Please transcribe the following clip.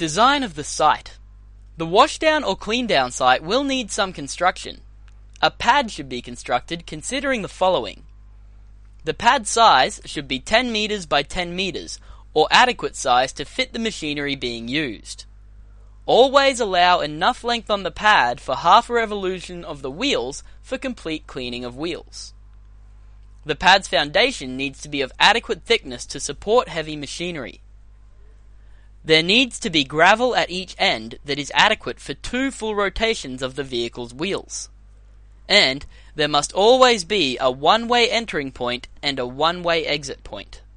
Design of the site. The washdown or clean-down site will need some construction. A pad should be constructed considering the following. The pad size should be 10 meters by 10 meters, or adequate size to fit the machinery being used. Always allow enough length on the pad for half a revolution of the wheels for complete cleaning of wheels. The pad's foundation needs to be of adequate thickness to support heavy machinery. There needs to be gravel at each end that is adequate for 2 full rotations of the vehicle's wheels. And there must always be a one-way entering point and a one-way exit point.